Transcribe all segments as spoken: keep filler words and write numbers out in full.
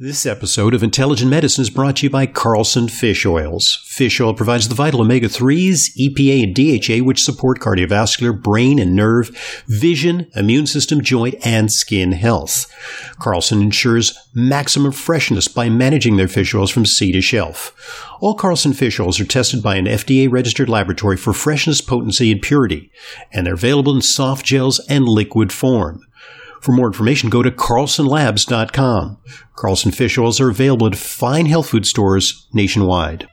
This episode of Intelligent Medicine is brought to you by Carlson Fish Oils. Fish oil provides the vital omega threes, E P A, and D H A, which support cardiovascular, brain and nerve, vision, immune system, joint, and skin health. Carlson ensures maximum freshness by managing their fish oils from sea to shelf. All Carlson fish oils are tested by an F D A-registered laboratory for freshness, potency, and purity, and they're available in soft gels and liquid form. For more information, go to carlson labs dot com. Carlson fish oils are available at fine health food stores nationwide.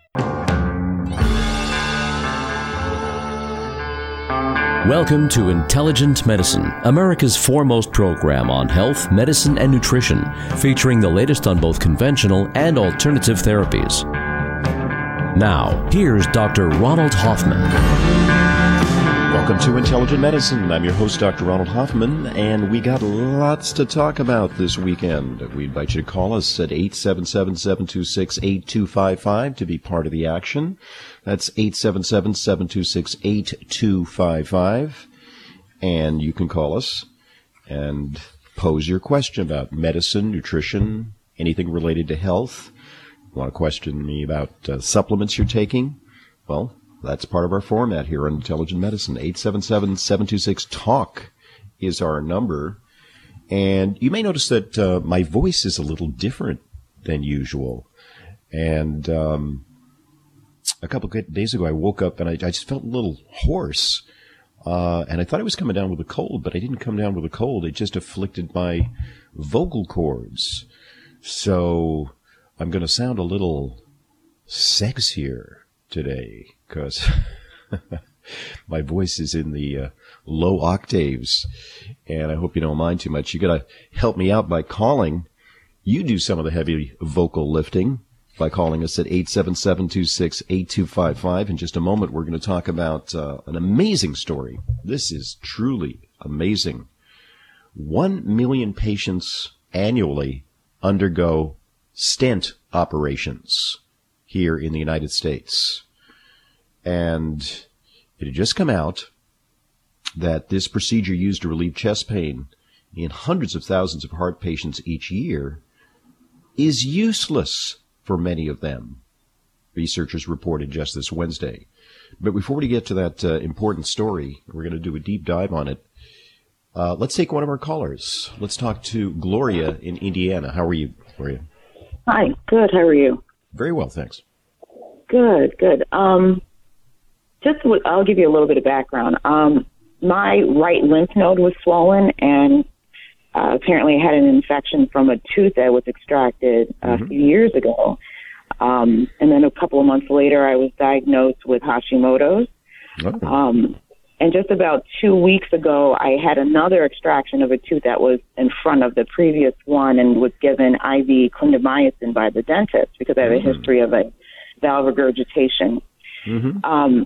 Welcome to Intelligent Medicine, America's foremost program on health, medicine, and nutrition, featuring the latest on both conventional and alternative therapies. Now, here's Doctor Ronald Hoffman. Welcome to Intelligent Medicine. I'm your host, Doctor Ronald Hoffman, and we got lots to talk about this weekend. We invite you to call us at eight seven seven, seven two six, eight two five five to be part of the action. That's eight seven seven, seven two six, eight two five five. And you can call us and pose your question about medicine, nutrition, anything related to health. You want to question me about uh, supplements you're taking? Well, that's part of our format here on Intelligent Medicine. eight seven seven, seven two six, talk is our number. And you may notice that uh, my voice is a little different than usual. And um, a couple of days ago, I woke up and I, I just felt a little hoarse. Uh, and I thought I was coming down with a cold, but I didn't come down with a cold. It just afflicted my vocal cords. So I'm going to sound a little sexier today, because my voice is in the uh, low octaves, and I hope you don't mind too much. You got to help me out by calling. You do some of the heavy vocal lifting by calling us at eight seven seven, two six, eight two five five. In just a moment, we're going to talk about uh, an amazing story. This is truly amazing. One million patients annually undergo stent operations here in the United States. And it had just come out that this procedure used to relieve chest pain in hundreds of thousands of heart patients each year is useless for many of them, researchers reported just this Wednesday. But before we get to that uh, important story, we're going to do a deep dive on it. Uh, let's take one of our callers. Let's talk to Gloria in Indiana. How are you, Gloria? Hi, good. How are you? Very well, thanks. Good, good. Um, just, I'll give you a little bit of background. Um, my right lymph node was swollen, and uh, apparently I had an infection from a tooth that was extracted a mm-hmm. few years ago. Um, and then a couple of months later, I was diagnosed with Hashimoto's. Oh. Um, and just about two weeks ago, I had another extraction of a tooth that was in front of the previous one and was given I V clindamycin by the dentist because I have mm-hmm. a history of a valve regurgitation. Mm-hmm. Um,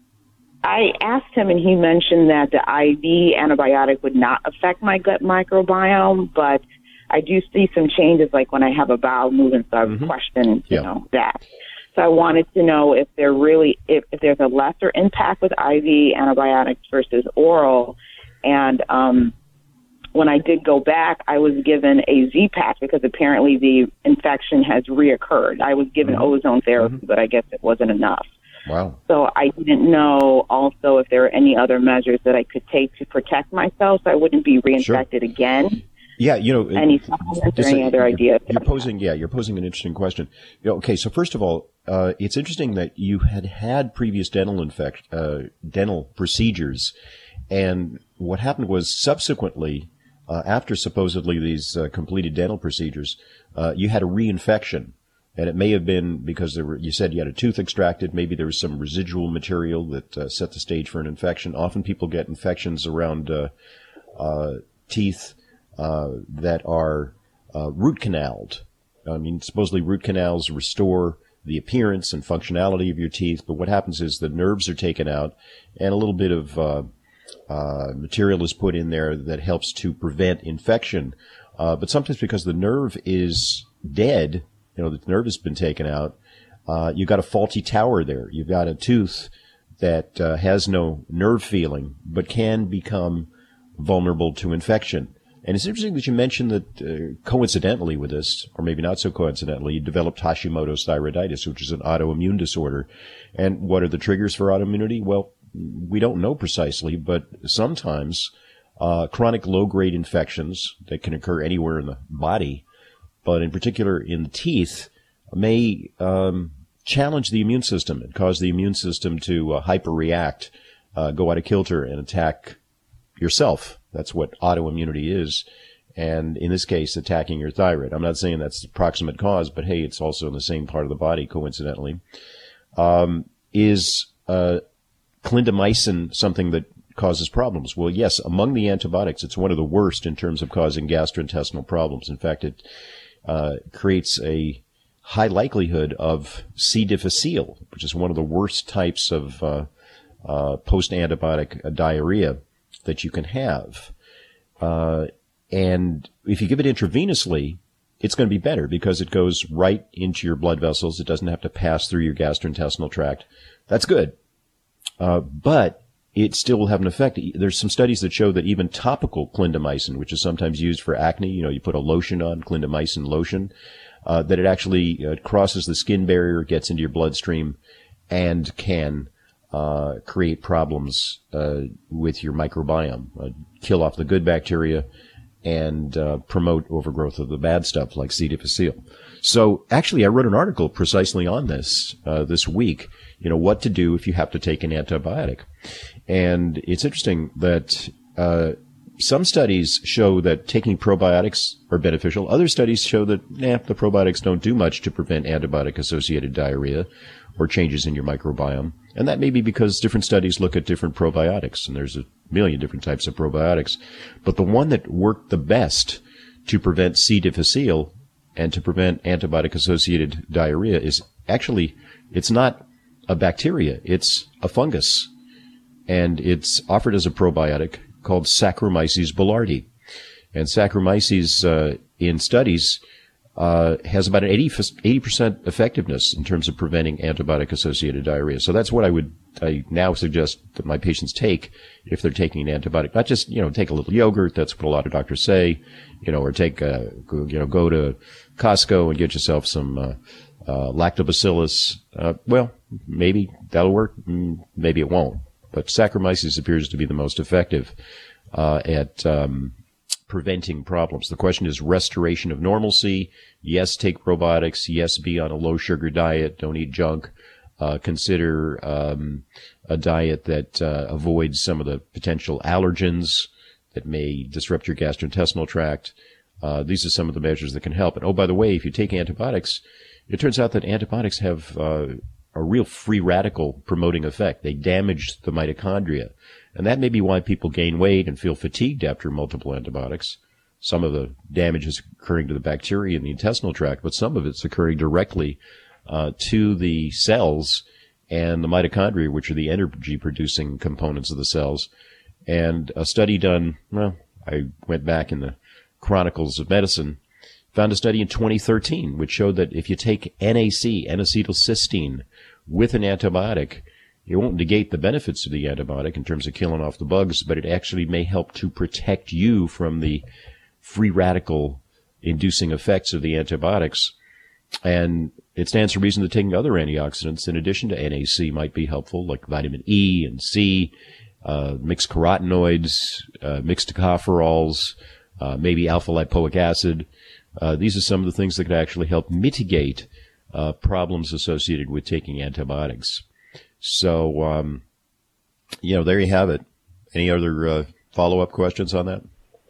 I asked him, and he mentioned that the I V antibiotic would not affect my gut microbiome, but I do see some changes, like when I have a bowel movement, so I would mm-hmm. question, you yeah. know, that. So I wanted to know if there really, if, if there's a lesser impact with I V antibiotics versus oral. And um, when I did go back, I was given a Z-Patch because apparently the infection has reoccurred. I was given mm-hmm. ozone therapy, mm-hmm. but I guess it wasn't enough. Wow. So I didn't know also if there were any other measures that I could take to protect myself so I wouldn't be reinfected sure. again. Yeah, you know, any supplements or any other you're, ideas? You're posing, yeah, you're posing an interesting question. You know, okay, so first of all, uh, it's interesting that you had had previous dental infect, uh, dental procedures, and what happened was subsequently, uh, after supposedly these uh, completed dental procedures, uh, you had a reinfection, and it may have been because there were, you said you had a tooth extracted. Maybe there was some residual material that uh, set the stage for an infection. Often people get infections around uh, uh, teeth. Uh, that are uh, root canaled. I mean, supposedly root canals restore the appearance and functionality of your teeth, but what happens is the nerves are taken out and a little bit of uh, uh, material is put in there that helps to prevent infection. Uh, but sometimes because the nerve is dead, you know, the nerve has been taken out, uh, you've got a faulty tower there. You've got a tooth that uh, has no nerve feeling but can become vulnerable to infection. And it's interesting that you mentioned that uh, coincidentally with this, or maybe not so coincidentally, you developed Hashimoto's thyroiditis, which is an autoimmune disorder. And what are the triggers for autoimmunity? Well, we don't know precisely, but sometimes uh, chronic low-grade infections that can occur anywhere in the body, but in particular in the teeth, may um, challenge the immune system and cause the immune system to uh, hyperreact, uh, go out of kilter, and attack yourself. That's what autoimmunity is. And in this case, attacking your thyroid. I'm not saying that's the proximate cause, but hey, it's also in the same part of the body, coincidentally. Um, is uh, clindamycin something that causes problems? Well, yes, among the antibiotics, it's one of the worst in terms of causing gastrointestinal problems. In fact, it uh, creates a high likelihood of C. difficile, which is one of the worst types of uh, uh, post-antibiotic uh, diarrhea that you can have. Uh, and if you give it intravenously, it's going to be better because it goes right into your blood vessels. It doesn't have to pass through your gastrointestinal tract. That's good. Uh, but it still will have an effect. There's some studies that show that even topical clindamycin, which is sometimes used for acne, you know, you put a lotion on, clindamycin lotion, uh, that it actually uh, crosses the skin barrier, gets into your bloodstream, and can Uh, create problems uh, with your microbiome, uh, kill off the good bacteria, and uh, promote overgrowth of the bad stuff like C. difficile. So actually, I wrote an article precisely on this uh, this week, you know, what to do if you have to take an antibiotic. And it's interesting that uh, some studies show that taking probiotics are beneficial. Other studies show that, nah, the probiotics don't do much to prevent antibiotic-associated diarrhea or changes in your microbiome. And that may be because different studies look at different probiotics, and there's a million different types of probiotics. But the one that worked the best to prevent C. difficile and to prevent antibiotic-associated diarrhea is actually, it's not a bacteria, it's a fungus. And it's offered as a probiotic called Saccharomyces boulardii. And Saccharomyces, uh, in studies, Uh, has about an eighty percent effectiveness in terms of preventing antibiotic-associated diarrhea. So that's what I would, I now suggest that my patients take if they're taking an antibiotic. Not just, you know, take a little yogurt, that's what a lot of doctors say, you know, or take, uh, you know, go to Costco and get yourself some uh, uh, lactobacillus. Uh, well, maybe that'll work, maybe it won't. But Saccharomyces appears to be the most effective uh, at um preventing problems. The question is restoration of normalcy. Yes, take probiotics. Yes, be on a low sugar diet. Don't eat junk. Uh, consider um, a diet that uh, avoids some of the potential allergens that may disrupt your gastrointestinal tract. Uh, these are some of the measures that can help. And oh, by the way, if you take antibiotics, it turns out that antibiotics have uh, a real free radical promoting effect. They damage the mitochondria. And that may be why people gain weight and feel fatigued after multiple antibiotics. Some of the damage is occurring to the bacteria in the intestinal tract, but some of it's occurring directly uh, to the cells and the mitochondria, which are the energy-producing components of the cells. And a study done, well, I went back in the Chronicles of Medicine, found a study in twenty thirteen which showed that if you take N A C, N-acetylcysteine, with an antibiotic, it won't negate the benefits of the antibiotic in terms of killing off the bugs, but it actually may help to protect you from the free radical inducing effects of the antibiotics. And it stands to reason that taking other antioxidants in addition to N A C might be helpful, like vitamin E and C, uh, mixed carotenoids, uh, mixed tocopherols, uh, maybe alpha-lipoic acid. Uh, these are some of the things that could actually help mitigate uh, problems associated with taking antibiotics. So, um, you know, there you have it. Any other uh, follow-up questions on that?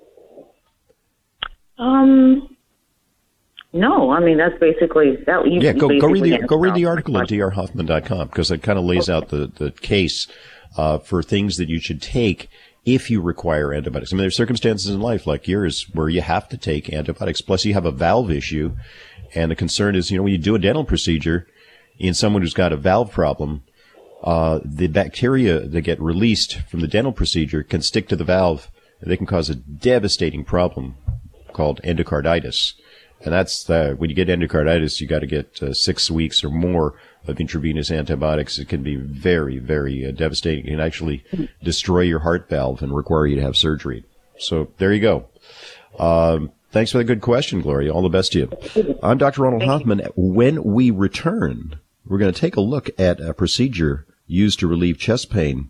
Um, no. I mean, that's basically that. You, yeah, go you go read the answered go read the all article my at d r hoffman dot com because it kind of lays out the the case uh, for things that you should take if you require antibiotics. I mean, there's circumstances in life like yours where you have to take antibiotics. Plus, you have a valve issue, and the concern is, you know, when you do a dental procedure in someone who's got a valve problem, Uh, the bacteria that get released from the dental procedure can stick to the valve, and they can cause a devastating problem called endocarditis. And that's the, when you get endocarditis, you got to get uh, six weeks or more of intravenous antibiotics. It can be very, very uh, devastating. It can actually destroy your heart valve and require you to have surgery. So there you go. Um, thanks for the good question, Gloria. All the best to you. I'm Doctor Ronald Thank Hoffman. You. When we return, we're going to take a look at a procedure used to relieve chest pain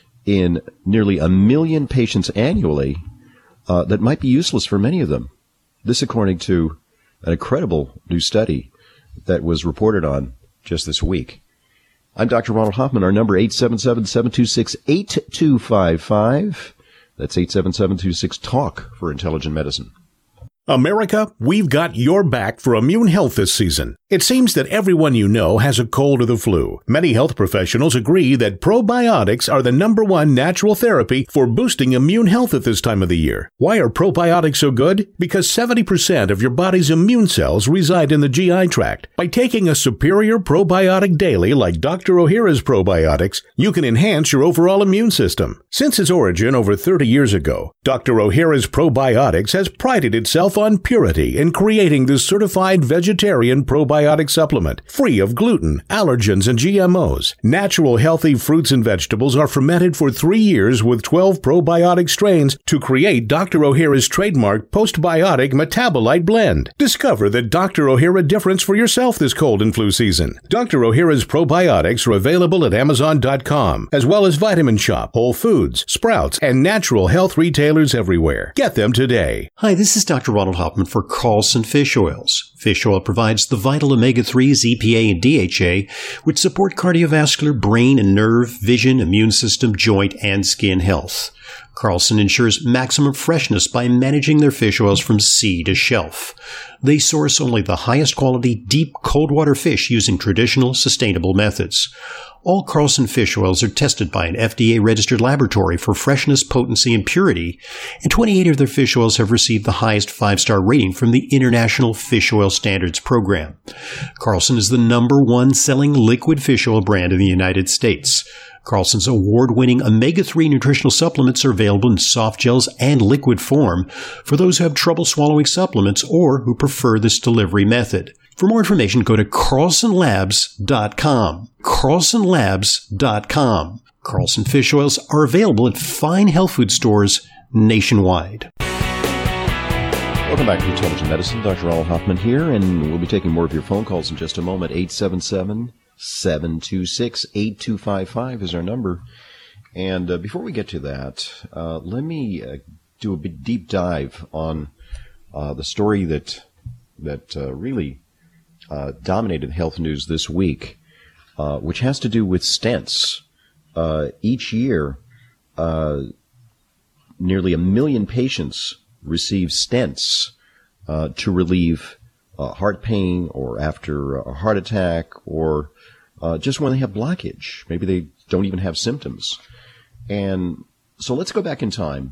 in nearly a million patients annually uh, that might be useless for many of them. This according to an incredible new study that was reported on just this week. I'm Doctor Ronald Hoffman. Our number eight seven seven, seven two six, eight two five five. That's eight seven seven, two six, talk for Intelligent Medicine. America, we've got your back for immune health this season. It seems that everyone you know has a cold or the flu. Many health professionals agree that probiotics are the number one natural therapy for boosting immune health at this time of the year. Why are probiotics so good? Because seventy percent of your body's immune cells reside in the G I tract. By taking a superior probiotic daily like Doctor Ohhira's probiotics, you can enhance your overall immune system. Since its origin over thirty years ago, Doctor Ohhira's probiotics has prided itself on purity in creating this certified vegetarian probiotic supplement, free of gluten, allergens, and G M Os. Natural healthy fruits and vegetables are fermented for three years with twelve probiotic strains to create Doctor Ohhira's trademark postbiotic metabolite blend. Discover the Doctor Ohhira difference for yourself this cold and flu season. Doctor Ohhira's probiotics are available at Amazon dot com, as well as Vitamin Shop, Whole Foods, Sprouts, and natural health retailers everywhere. Get them today. Hi, this is Doctor Ronald Hoffman for Carlson Fish Oils. Fish oil provides the vital omega threes, E P A, and D H A, which support cardiovascular, brain and nerve, vision, immune system, joint, and skin health. Carlson ensures maximum freshness by managing their fish oils from sea to shelf. They source only the highest quality, deep, cold water fish using traditional, sustainable methods. All Carlson fish oils are tested by an F D A-registered laboratory for freshness, potency, and purity, and twenty-eight of their fish oils have received the highest five-star rating from the International Fish Oil Standards Program. Carlson is the number one selling liquid fish oil brand in the United States. Carlson's award-winning omega three nutritional supplements are available in soft gels and liquid form for those who have trouble swallowing supplements or who prefer this delivery method. For more information, go to carlson labs dot com. carlson labs dot com. Carlson fish oils are available at fine health food stores nationwide. Welcome back to Intelligent Medicine. Doctor Ronald Hoffman here, and we'll be taking more of your phone calls in just a moment. eight seven seven, seven two six, eight two five five is our number. And uh, before we get to that, uh, let me uh, do a bit deep dive on uh, the story that that uh, really uh, dominated health news this week, uh, which has to do with stents. Uh, each year, uh, nearly a million patients receive stents uh, to relieve uh, heart pain or after a heart attack or uh, just when they have blockage. Maybe they don't even have symptoms. And so let's go back in time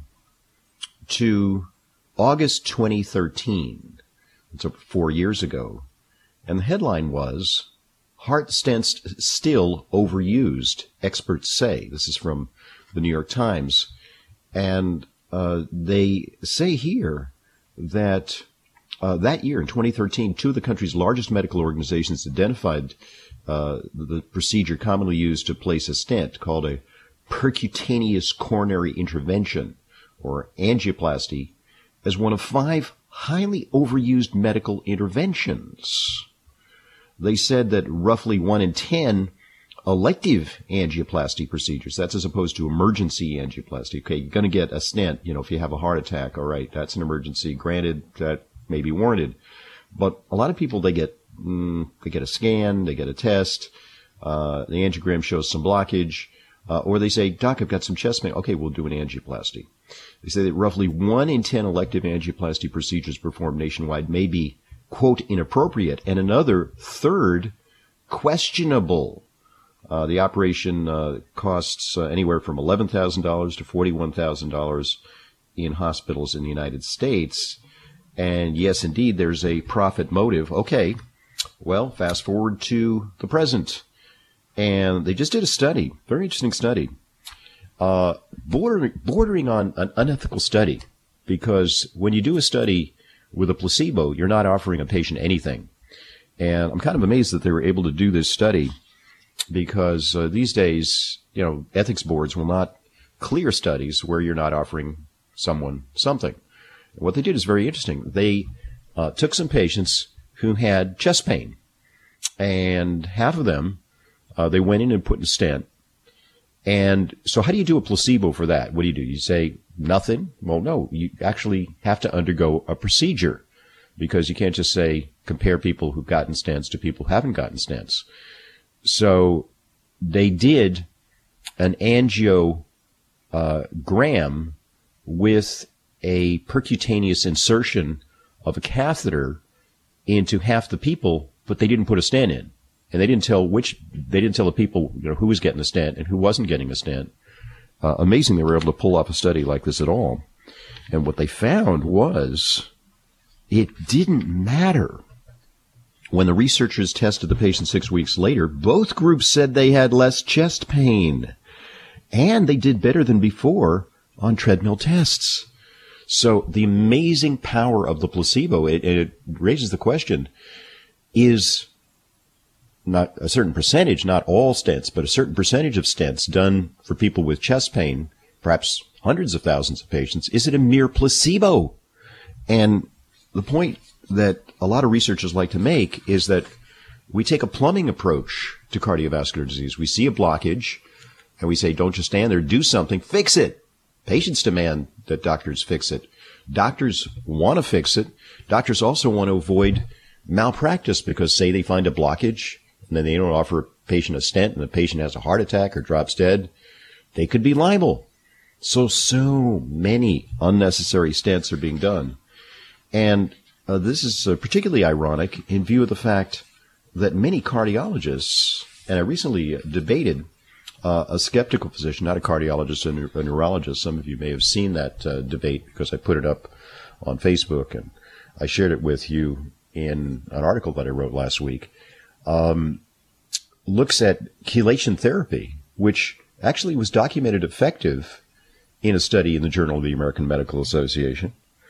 to August twenty thirteen. It's four years ago. And the headline was, "Heart stents still overused, experts say." This is from the New York Times. And uh, they say here that uh, that year, in twenty thirteen, two of the country's largest medical organizations identified uh, the procedure commonly used to place a stent called a percutaneous coronary intervention, or angioplasty, as one of five highly overused medical interventions. They said that roughly one in ten elective angioplasty procedures, that's as opposed to emergency angioplasty. Okay, you're going to get a stent, you know, if you have a heart attack, all right, that's an emergency. Granted, that may be warranted. But a lot of people, they get, mm, they get a scan, they get a test, uh, the angiogram shows some blockage, uh, or they say, "Doc, I've got some chest pain." Okay, we'll do an angioplasty. They say that roughly one in ten elective angioplasty procedures performed nationwide may be, quote, inappropriate, and another third questionable. Uh, the operation uh, costs uh, anywhere from eleven thousand dollars to forty-one thousand dollars in hospitals in the United States. And yes, indeed, there's a profit motive. Okay, well, fast forward to the present. And they just did a study, very interesting study, uh, bordering, bordering on an unethical study, because when you do a study with a placebo, you're not offering a patient anything. And I'm kind of amazed that they were able to do this study, because uh, these days, you know, ethics boards will not clear studies where you're not offering someone something. What they did is very interesting. They uh, took some patients who had chest pain, and half of them, uh, they went in and put in a stent. And so how do you do a placebo for that? What do you do? You say nothing? Well, no, you actually have to undergo a procedure, because you can't just say compare people who've gotten stents to people who haven't gotten stents. So they did an angiogram uh, with a percutaneous insertion of a catheter into half the people, but they didn't put a stent in. And they didn't tell which, they didn't tell the people, you know, who was getting a stent and who wasn't getting a stent. Uh, amazing they were able to pull off a study like this at all. And what they found was it didn't matter. When the researchers tested the patient six weeks later, both groups said they had less chest pain. And they did better than before on treadmill tests. So the amazing power of the placebo, it, it raises the question, is not a certain percentage, not all stents, but a certain percentage of stents done for people with chest pain, perhaps hundreds of thousands of patients, is it a mere placebo? And the point that a lot of researchers like to make is that we take a plumbing approach to cardiovascular disease. We see a blockage, and we say, don't just stand there, do something, fix it. Patients demand that doctors fix it. Doctors want to fix it. Doctors also want to avoid malpractice, because say they find a blockage and then they don't offer a patient a stent and the patient has a heart attack or drops dead, they could be liable. So, so many unnecessary stents are being done. And uh, this is uh, particularly ironic in view of the fact that many cardiologists, and I recently debated Uh, a skeptical physician, not a cardiologist, a, neur- a neurologist. Some of you may have seen that uh, debate because I put it up on Facebook, and I shared it with you in an article that I wrote last week. Um, looks at chelation therapy, which actually was documented effective in a study in the Journal of the American Medical Association.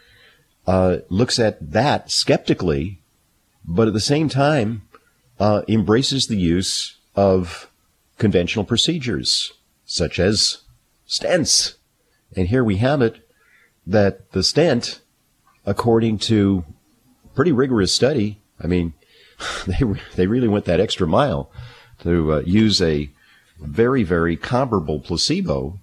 Uh, looks at that skeptically, but at the same time uh, embraces the use of conventional procedures, such as stents. And here we have it, that the stent, according to pretty rigorous study, I mean, they they really went that extra mile to uh, use a very, very comparable placebo,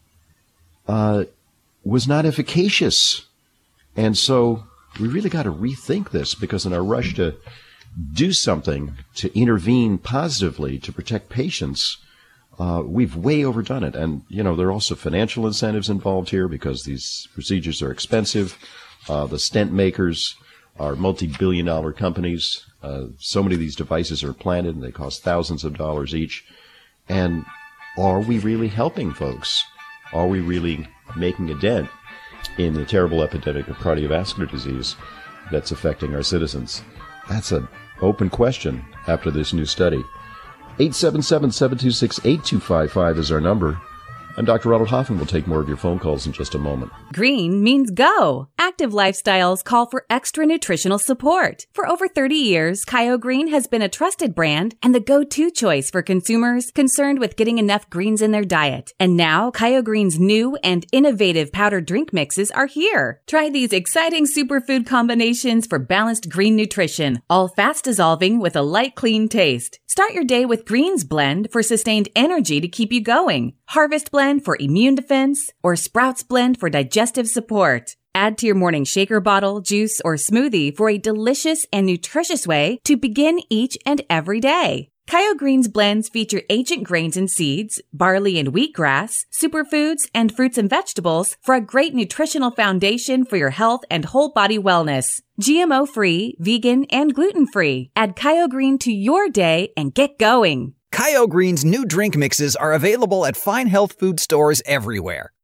uh, was not efficacious. And so we really got to rethink this, because in our rush to do something, to intervene positively, to protect patients, Uh, we've way overdone it. And, you know, there are also financial incentives involved here, because these procedures are expensive. Uh, the stent makers are multi-billion dollar companies. Uh, so many of these devices are planted, and they cost thousands of dollars each. And are we really helping folks? Are we really making a dent in the terrible epidemic of cardiovascular disease that's affecting our citizens? That's an open question after this new study. eight seven seven, seven two six, eight two five five is our number. I'm Doctor Ronald Hoffman. We'll take more of your phone calls in just a moment. Green means go. Active lifestyles call for extra nutritional support. For over thirty years, Kyo Green has been a trusted brand and the go-to choice for consumers concerned with getting enough greens in their diet. And now, Kyo Green's new and innovative powdered drink mixes are here. Try these exciting superfood combinations for balanced green nutrition, all fast-dissolving with a light, clean taste. Start your day with Greens Blend for sustained energy to keep you going, Harvest Blend for immune defense, or Sprouts Blend for digestive support. Add to your morning shaker bottle, juice, or smoothie for a delicious and nutritious way to begin each and every day. Kyo Greens blends feature ancient grains and seeds, barley and wheatgrass, superfoods, and fruits and vegetables for a great nutritional foundation for your health and whole body wellness. G M O-free, vegan, and gluten-free. Add Kyo Green to your day and get going. Kyo Green's new drink mixes are available at fine health food stores everywhere.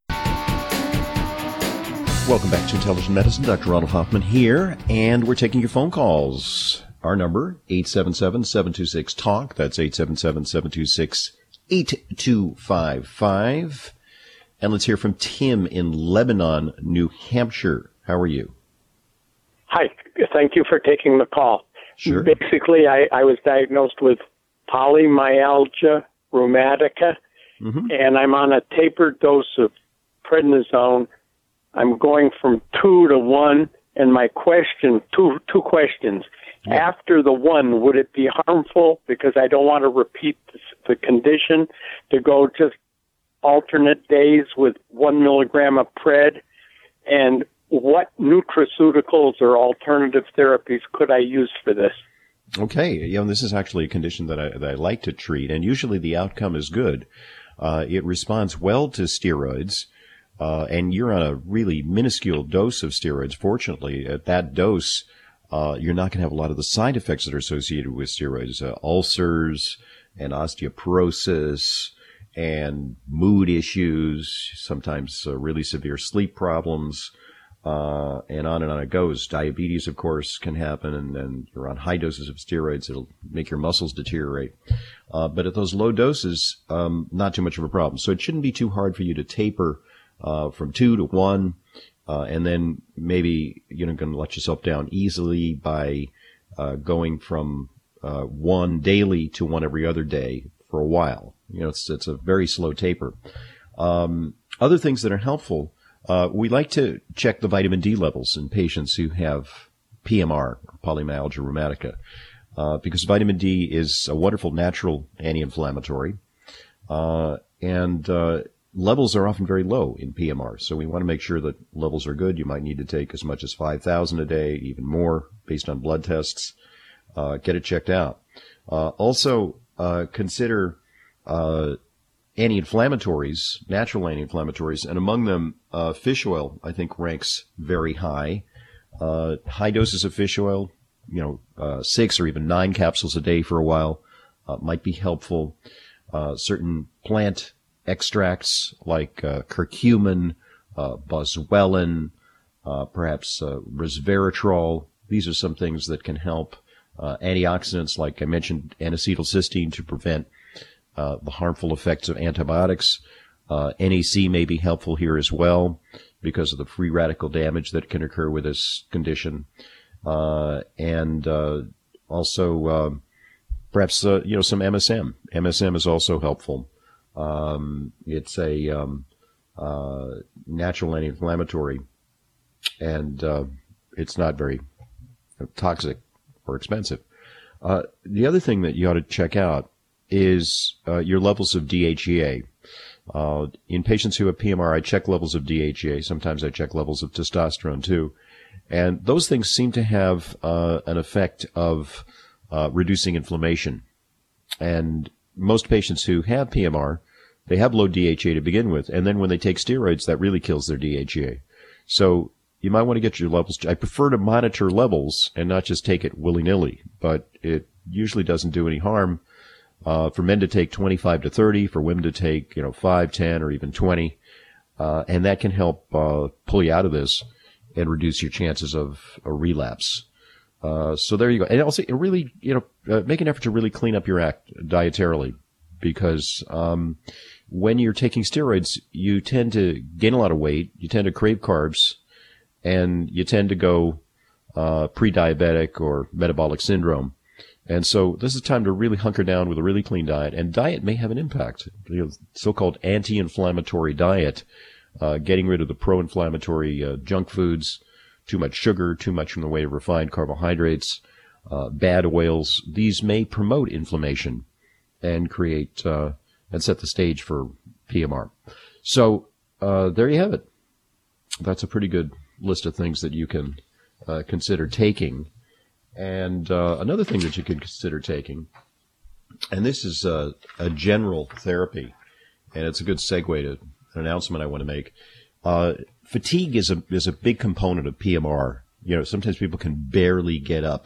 Welcome back to Intelligent Medicine. Doctor Ronald Hoffman here, and we're taking your phone calls. Our number, eight seven seven, seven two six, TALK. That's eight seven seven, seven two six, eight two five five. And let's hear from Tim in Lebanon, New Hampshire. How are you? Hi. Thank you for taking the call. Sure. Basically, I, I was diagnosed with polymyalgia rheumatica, mm-hmm. and I'm on a tapered dose of prednisone. I'm going from two to one, And my question, two two questions. Yeah. After the one, would it be harmful, because I don't want to repeat the, the condition, to go just alternate days with one milligram of Pred? And what nutraceuticals or alternative therapies could I use for this? Okay, you know, this is actually a condition that I, that I like to treat, and usually the outcome is good. Uh, it responds well to steroids, uh, and you're on a really minuscule dose of steroids. Fortunately, at that dose, uh, you're not going to have a lot of the side effects that are associated with steroids, uh, ulcers and osteoporosis and mood issues, sometimes uh, really severe sleep problems. Uh, and on and on it goes. Diabetes, of course, can happen, and then you're on high doses of steroids. It'll make your muscles deteriorate. Uh, but at those low doses, um, not too much of a problem. So it shouldn't be too hard for you to taper uh, from two to one, uh, and then maybe you're not going to let yourself down easily by uh, going from uh, one daily to one every other day for a while. You know, it's it's a very slow taper. Um, other things that are helpful. Uh, we like to check the vitamin D levels in patients who have P M R, polymyalgia rheumatica, uh, because vitamin D is a wonderful natural anti-inflammatory, uh, and uh, levels are often very low in P M R. So we want to make sure that levels are good. You might need to take as much as five thousand a day, even more, based on blood tests. Uh, get it checked out. Uh, also, uh, consider uh anti-inflammatories, natural anti-inflammatories, and among them, uh, fish oil, I think, ranks very high. Uh, high doses of fish oil, you know, uh, six or even nine capsules a day for a while, uh, might be helpful. Uh, certain plant extracts like uh, curcumin, uh, boswellia, uh, perhaps uh, resveratrol. These are some things that can help. Uh, antioxidants, like I mentioned, N-acetylcysteine to prevent Uh, the harmful effects of antibiotics. Uh, N A C may be helpful here as well because of the free radical damage that can occur with this condition. Uh, and uh, also uh, perhaps, uh, you know, some M S M. M S M is also helpful. Um, it's a um, uh, natural anti-inflammatory, and uh, it's not very toxic or expensive. Uh, the other thing that you ought to check out is uh, your levels of D H E A. Uh, in patients who have P M R, I check levels of D H E A. Sometimes I check levels of testosterone too. And those things seem to have uh, an effect of uh, reducing inflammation. And most patients who have P M R, they have low D H E A to begin with. And then when they take steroids, that really kills their D H E A. So you might want to get your levels. I prefer to monitor levels and not just take it willy-nilly, but it usually doesn't do any harm. Uh, for men to take twenty-five to thirty, for women to take, you know, five, ten, or even twenty. Uh, and that can help uh, pull you out of this and reduce your chances of a relapse. Uh, so there you go. And also, it really, you know, uh, make an effort to really clean up your act dietarily, because um, when you're taking steroids, you tend to gain a lot of weight, you tend to crave carbs, and you tend to go uh, pre-diabetic or metabolic syndrome. And so this is time to really hunker down with a really clean diet, and diet may have an impact. You know, so-called anti-inflammatory diet, uh, getting rid of the pro-inflammatory uh, junk foods, too much sugar, too much in the way of refined carbohydrates, uh, bad oils. These may promote inflammation and create uh, and set the stage for P M R. So uh, there you have it. That's a pretty good list of things that you can uh, consider taking. And uh, another thing that you could consider taking, and this is uh, a general therapy, and it's a good segue to an announcement I want to make. Uh, fatigue is a is a big component of P M R. You know, sometimes people can barely get up.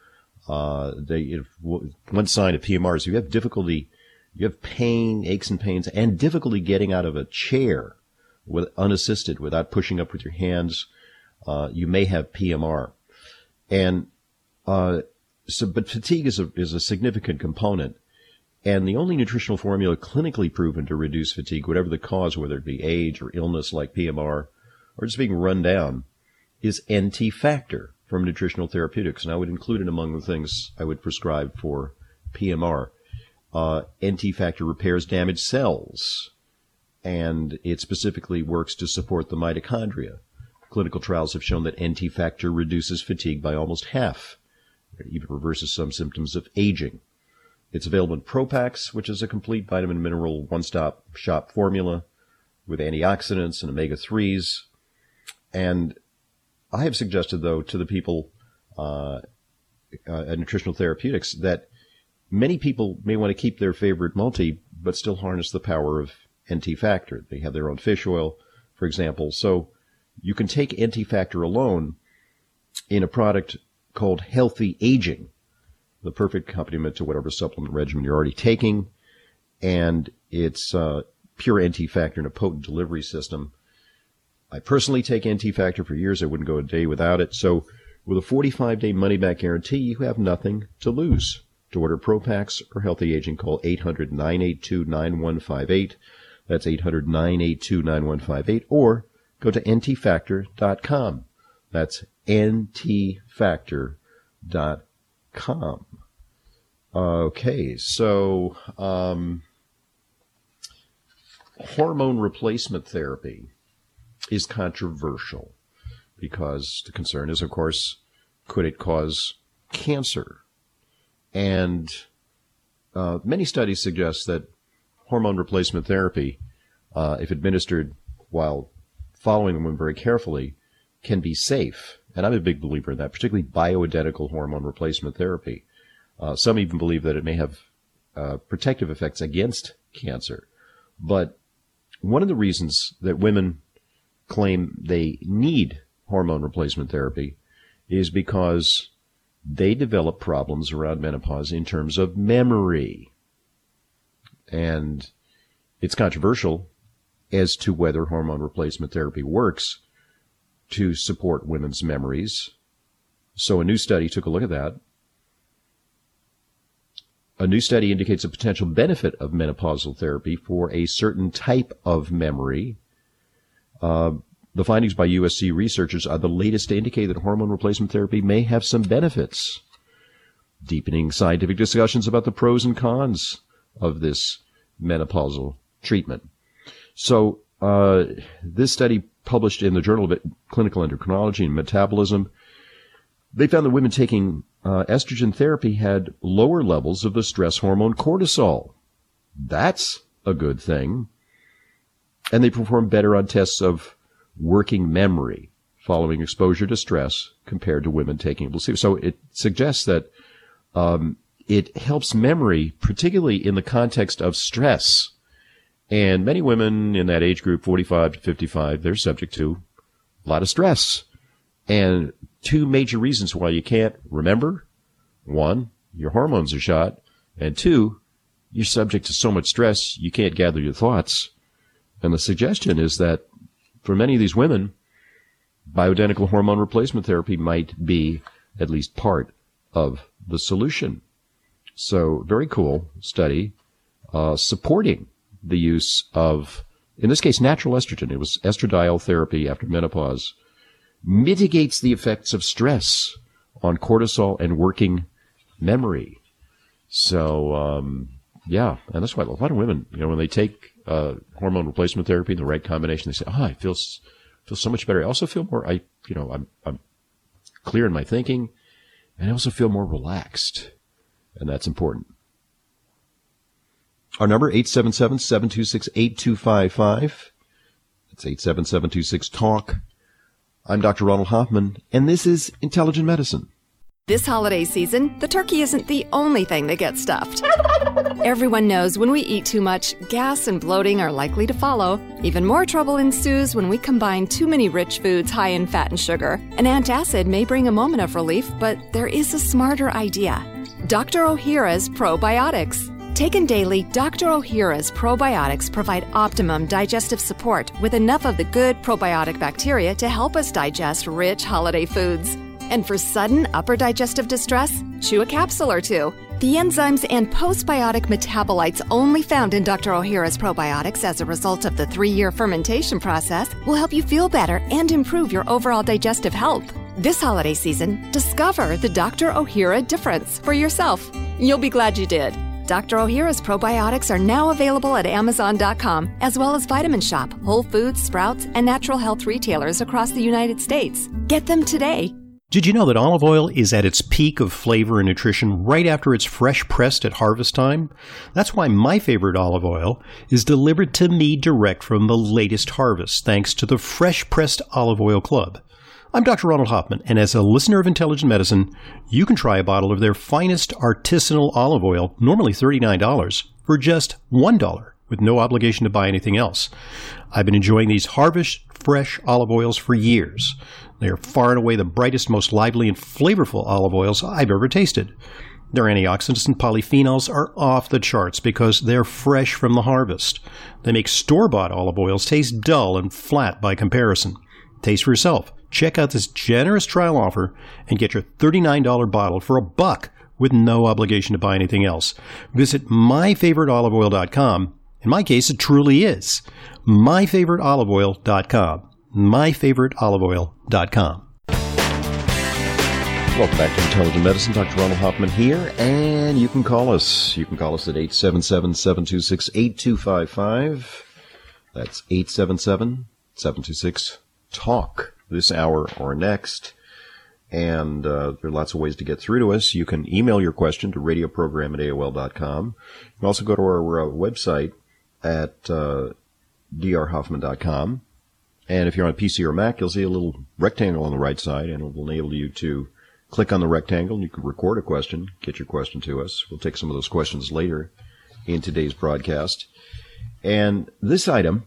Uh, they if, one sign of P M R is you have difficulty, you have pain, aches and pains, and difficulty getting out of a chair with unassisted, without pushing up with your hands. Uh, you may have P M R, and Uh, so, but fatigue is a, is a significant component, and the only nutritional formula clinically proven to reduce fatigue, whatever the cause, whether it be age or illness like P M R, or just being run down, is N T factor from Nutritional Therapeutics. And I would include it among the things I would prescribe for P M R. Uh, N T factor repairs damaged cells, and it specifically works to support the mitochondria. Clinical trials have shown that N T factor reduces fatigue by almost half. It even reverses some symptoms of aging. It's available in Pro-Pax, which is a complete vitamin mineral one-stop shop formula with antioxidants and omega threes. And I have suggested, though, to the people uh, uh, at Nutritional Therapeutics that many people may want to keep their favorite multi, but still harness the power of N T factor. They have their own fish oil, for example. So you can take N T factor alone in a product called Healthy Aging, the perfect accompaniment to whatever supplement regimen you're already taking. And it's uh, pure N T factor in a potent delivery system. I personally take N T factor for years. I wouldn't go a day without it. So with a forty-five day money-back guarantee, you have nothing to lose. To order Pro-Pax or Healthy Aging, call eight hundred, nine eight two, nine one five eight. That's eight hundred, nine eight two, nine one five eight. Or go to N T factor dot com. That's N T factor dot com. Okay, so um, hormone replacement therapy is controversial because the concern is, of course, could it cause cancer? And uh, many studies suggest that hormone replacement therapy, uh, if administered while following the woman very carefully, can be safe. And I'm a big believer in that, particularly bioidentical hormone replacement therapy. Uh, some even believe that it may have uh, protective effects against cancer. But one of the reasons that women claim they need hormone replacement therapy is because they develop problems around menopause in terms of memory. And it's controversial as to whether hormone replacement therapy works to support women's memories. So a new study took a look at that. A new study indicates a potential benefit of menopausal therapy for a certain type of memory. Uh, the findings by U S C researchers are the latest to indicate that hormone replacement therapy may have some benefits. Deepening scientific discussions about the pros and cons of this menopausal treatment. So uh, this study published in the Journal of Clinical Endocrinology and Metabolism, they found that women taking uh, estrogen therapy had lower levels of the stress hormone cortisol. That's a good thing. And they performed better on tests of working memory following exposure to stress compared to women taking a placebo. So it suggests that um, it helps memory, particularly in the context of stress. And many women in that age group, forty-five to fifty-five, they're subject to a lot of stress. And two major reasons why you can't remember: one, your hormones are shot, and two, you're subject to so much stress you can't gather your thoughts. And the suggestion is that for many of these women, bioidentical hormone replacement therapy might be at least part of the solution. So very cool study uh, supporting the use of, in this case, natural estrogen. It was estradiol therapy after menopause. Mitigates the effects of stress on cortisol and working memory. So, um, yeah, and that's why a lot of women, you know, when they take uh, hormone replacement therapy in the right combination, they say, "Oh, I feel feel so much better. I also feel more, I, you know, I'm I'm clear in my thinking, and I also feel more relaxed," and that's important. Our number, eight seven seven, seven two six, eight two five five. That's eight seven seven, two six, talk. I'm Doctor Ronald Hoffman, and this is Intelligent Medicine. This holiday season, the turkey isn't the only thing that gets stuffed. Everyone knows when we eat too much, gas and bloating are likely to follow. Even more trouble ensues when we combine too many rich foods high in fat and sugar. An antacid may bring a moment of relief, but there is a smarter idea. Doctor Ohhira's Probiotics. Taken daily, Doctor Ohhira's probiotics provide optimum digestive support with enough of the good probiotic bacteria to help us digest rich holiday foods. And for sudden upper digestive distress, chew a capsule or two. The enzymes and postbiotic metabolites only found in Doctor Ohhira's probiotics as a result of the three-year fermentation process will help you feel better and improve your overall digestive health. This holiday season, discover the Doctor Ohhira difference for yourself. You'll be glad you did. Doctor Ohhira's probiotics are now available at Amazon dot com, as well as Vitamin Shop, Whole Foods, Sprouts, and natural health retailers across the United States. Get them today. Did you know that olive oil is at its peak of flavor and nutrition right after it's fresh pressed at harvest time? That's why my favorite olive oil is delivered to me direct from the latest harvest, thanks to the Fresh Pressed Olive Oil Club. I'm Doctor Ronald Hoffman, and as a listener of Intelligent Medicine, you can try a bottle of their finest artisanal olive oil, normally thirty-nine dollars, for just one dollar, with no obligation to buy anything else. I've been enjoying these Harvest Fresh olive oils for years. They are far and away the brightest, most lively, and flavorful olive oils I've ever tasted. Their antioxidants and polyphenols are off the charts because they're fresh from the harvest. They make store-bought olive oils taste dull and flat by comparison. Taste for yourself. Check out this generous trial offer and get your thirty-nine dollars bottle for a buck with no obligation to buy anything else. Visit my favorite olive oil dot com. In my case, it truly is my favorite olive oil dot com. my favorite olive oil dot com. Welcome back to Intelligent Medicine. Doctor Ronald Hoffman here, and you can call us. You can call us at eight seven seven, seven two six, eight two five five. That's eight seven seven, seven two six, TALK this hour or next. And uh, there are lots of ways to get through to us. You can email your question to radioprogram at A O L dot com. You can also go to our uh, website at uh, D R Hoffman dot com. And if you're on a P C or Mac, you'll see a little rectangle on the right side, and it will enable you to click on the rectangle, and you can record a question, get your question to us. We'll take some of those questions later in today's broadcast. And this item,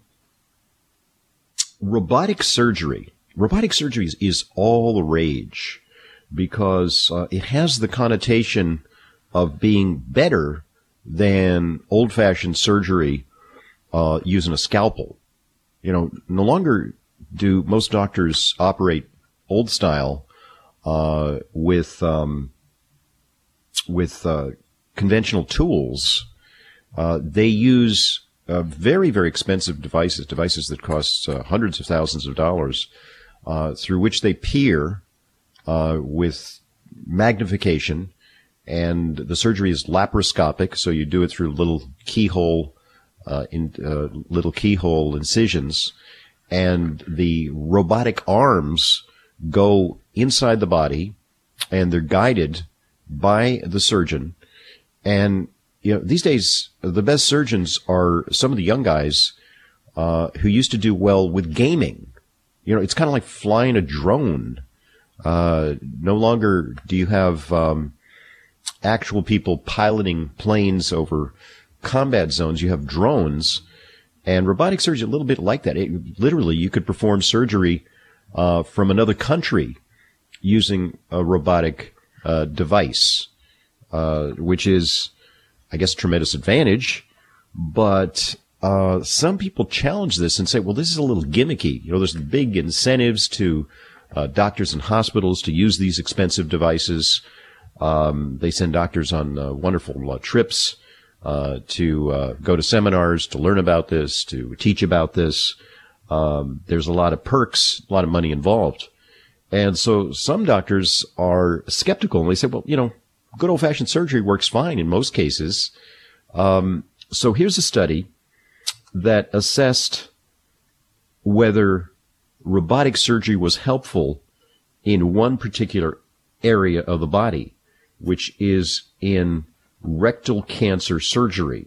robotic surgery. Robotic surgery is, is all the rage because uh, it has the connotation of being better than old-fashioned surgery uh, using a scalpel. You know, no longer do most doctors operate old style uh, with um, with uh, conventional tools. Uh, they use uh, very, very expensive devices, devices that cost uh, hundreds of thousands of dollars, uh, through which they peer uh, with magnification, and the surgery is laparoscopic, so you do it through little keyhole Uh, in uh, little keyhole incisions, and the robotic arms go inside the body, and they're guided by the surgeon. And you know, these days, the best surgeons are some of the young guys uh, who used to do well with gaming. You know, it's kind of like flying a drone. Uh, no longer do you have um, actual people piloting planes over combat zones. You have drones, and robotic surgery is a little bit like that. It, literally, you could perform surgery uh, from another country using a robotic uh, device, uh, which is, I guess, a tremendous advantage. But uh, some people challenge this and say, well, this is a little gimmicky. You know, there's big incentives to uh, doctors and hospitals to use these expensive devices. Um, they send doctors on uh, wonderful uh, trips Uh, to uh, go to seminars, to learn about this, to teach about this. Um, there's a lot of perks, a lot of money involved. And so some doctors are skeptical, and they say, well, you know, good old-fashioned surgery works fine in most cases. Um, so here's a study that assessed whether robotic surgery was helpful in one particular area of the body, which is in rectal cancer surgery.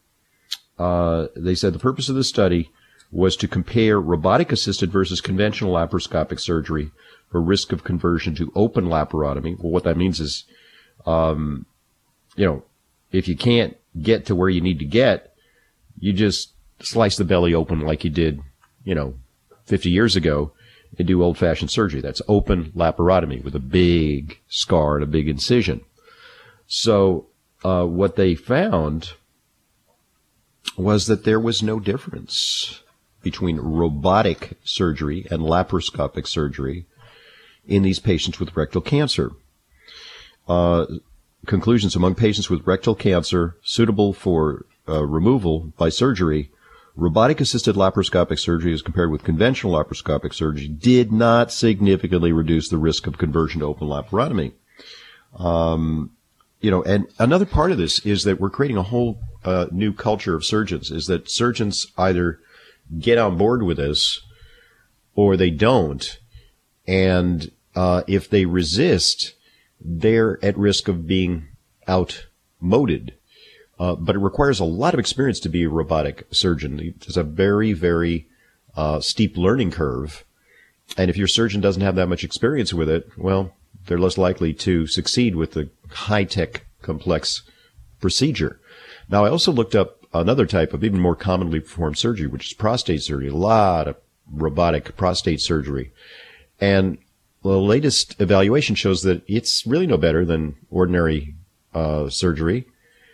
Uh, they said the purpose of the study was to compare robotic-assisted versus conventional laparoscopic surgery for risk of conversion to open laparotomy. Well, what that means is, um, you know, if you can't get to where you need to get, you just slice the belly open like you did, you know, fifty years ago and do old-fashioned surgery. That's open laparotomy with a big scar and a big incision. So Uh, what they found was that there was no difference between robotic surgery and laparoscopic surgery in these patients with rectal cancer. Uh, conclusions: among patients with rectal cancer suitable for uh, removal by surgery, robotic-assisted laparoscopic surgery as compared with conventional laparoscopic surgery did not significantly reduce the risk of conversion to open laparotomy. Um, you know, and another part of this is that we're creating a whole uh, new culture of surgeons, is that surgeons either get on board with this or they don't. And uh, if they resist, they're at risk of being outmoded. Uh, but it requires a lot of experience to be a robotic surgeon. There's a very, very uh, steep learning curve. And if your surgeon doesn't have that much experience with it, well, they're less likely to succeed with the high-tech, complex procedure. Now, I also looked up another type of even more commonly performed surgery, which is prostate surgery. A lot of robotic prostate surgery. And the latest evaluation shows that it's really no better than ordinary uh, surgery.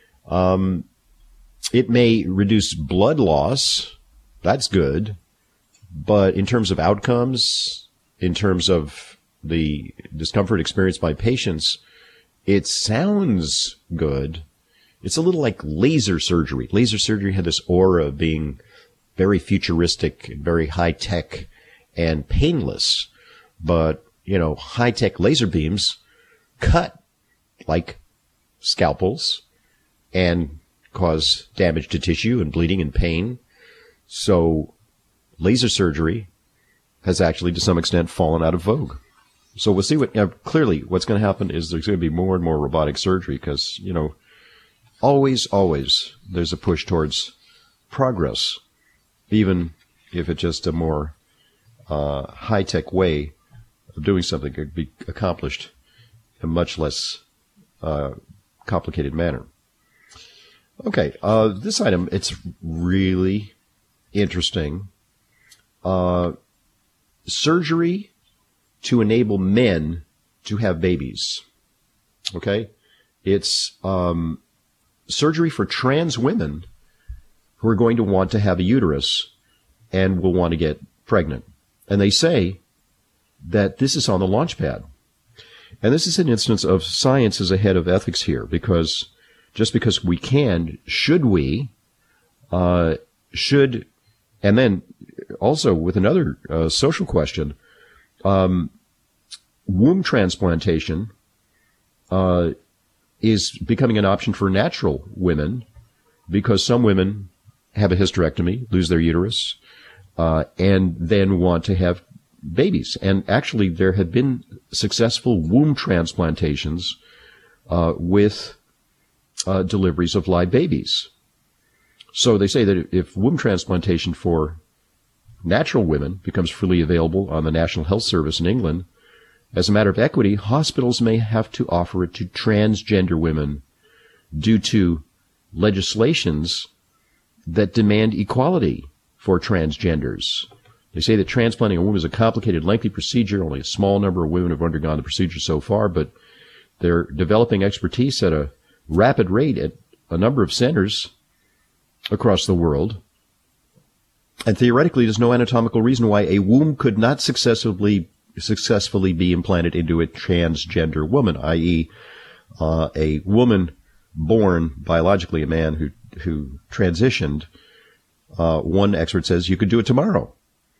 Um, it may reduce blood loss. That's good. But in terms of outcomes, in terms of the discomfort experienced by patients, it sounds good. It's a little like laser surgery. Laser surgery had this aura of being very futuristic, very high-tech, and painless. But, you know, high-tech laser beams cut like scalpels and cause damage to tissue and bleeding and pain. So laser surgery has actually, to some extent, fallen out of vogue. So we'll see what, you know, clearly what's going to happen is there's going to be more and more robotic surgery because, you know, always, always there's a push towards progress, even if it's just a more uh, high-tech way of doing something could be accomplished in a much less uh, complicated manner. Okay, uh, this item, it's really interesting. Uh, surgery to enable men to have babies. Okay? It's um, surgery for trans women who are going to want to have a uterus and will want to get pregnant. And they say that this is on the launch pad. And this is an instance of science is ahead of ethics here, because just because we can, should we, uh, should, and then also with another uh, social question, um, womb transplantation uh, is becoming an option for natural women because some women have a hysterectomy, lose their uterus, uh, and then want to have babies. And actually, there have been successful womb transplantations uh, with uh, deliveries of live babies. So they say that if womb transplantation for natural women becomes freely available on the National Health Service in England, as a matter of equity, hospitals may have to offer it to transgender women due to legislations that demand equality for transgenders. They say that transplanting a womb is a complicated, lengthy procedure. Only a small number of women have undergone the procedure so far, but they're developing expertise at a rapid rate at a number of centers across the world. And theoretically, there's no anatomical reason why a womb could not successfully successfully be implanted into a transgender woman, that is, uh, a woman born biologically a man who who transitioned. Uh, one expert says you could do it tomorrow.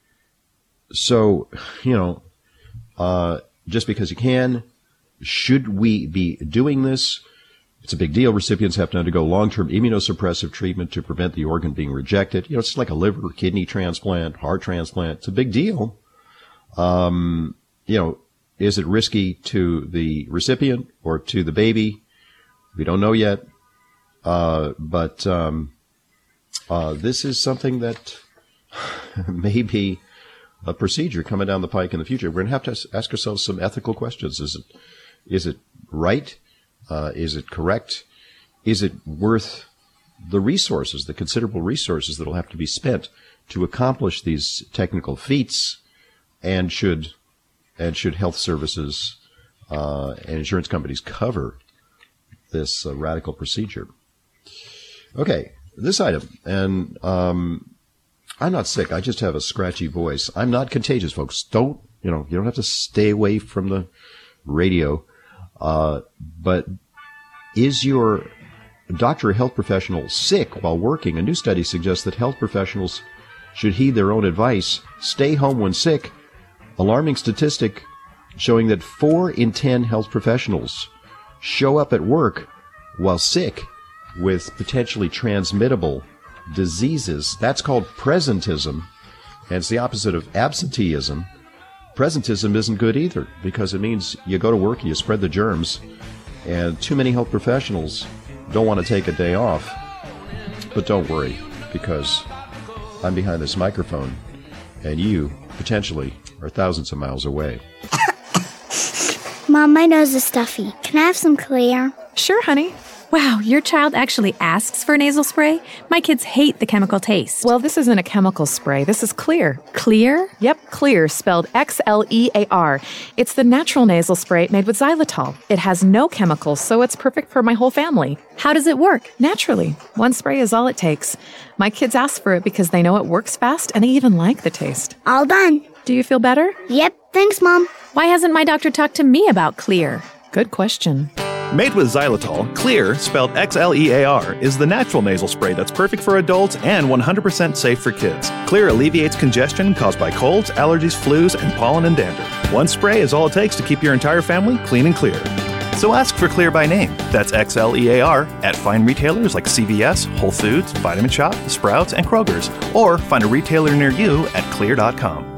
So, you know, uh, just because you can, should we be doing this? It's a big deal. Recipients have to undergo long-term immunosuppressive treatment to prevent the organ being rejected. You know, it's like a liver or kidney transplant, heart transplant. It's a big deal. Um, you know, is it risky to the recipient or to the baby? We don't know yet. Uh, but um, uh, this is something that may be a procedure coming down the pike in the future. We're going to have to ask ourselves some ethical questions. Is it, is it right? Uh, is it correct? Is it worth the resources, the considerable resources that will have to be spent to accomplish these technical feats? And should and should health services uh, and insurance companies cover this uh, radical procedure? Okay, this item, and um, I'm not sick. I just have a scratchy voice. I'm not contagious, folks. Don't you know? You don't have to stay away from the radio. Uh, but is your doctor or health professional sick while working? A new study suggests that health professionals should heed their own advice. Stay home when sick. Alarming statistic showing that four in ten health professionals show up at work while sick with potentially transmittable diseases. That's called presentism, and it's the opposite of absenteeism. Presentism isn't good either, because it means you go to work and you spread the germs, and too many health professionals don't want to take a day off. But don't worry, because I'm behind this microphone, and you, potentially, are thousands of miles away. Mom, my nose is stuffy. Can I have some Clear? Sure, honey. Wow, your child actually asks for nasal spray? My kids hate the chemical taste. Well, this isn't a chemical spray. This is Clear. Clear? Yep, Clear, spelled X L E A R. It's the natural nasal spray made with xylitol. It has no chemicals, so it's perfect for my whole family. How does it work? Naturally. One spray is all it takes. My kids ask for it because they know it works fast, and they even like the taste. All done. Do you feel better? Yep, thanks, Mom. Why hasn't my doctor talked to me about Clear? Good question. Made with xylitol, Clear, spelled X L E A R, is the natural nasal spray that's perfect for adults and one hundred percent safe for kids. Clear alleviates congestion caused by colds, allergies, flus, and pollen and dander. One spray is all it takes to keep your entire family clean and clear. So ask for Clear by name. That's X L E A R at fine retailers like C V S, Whole Foods, Vitamin Shoppe, Sprouts, and Kroger's. Or find a retailer near you at clear dot com.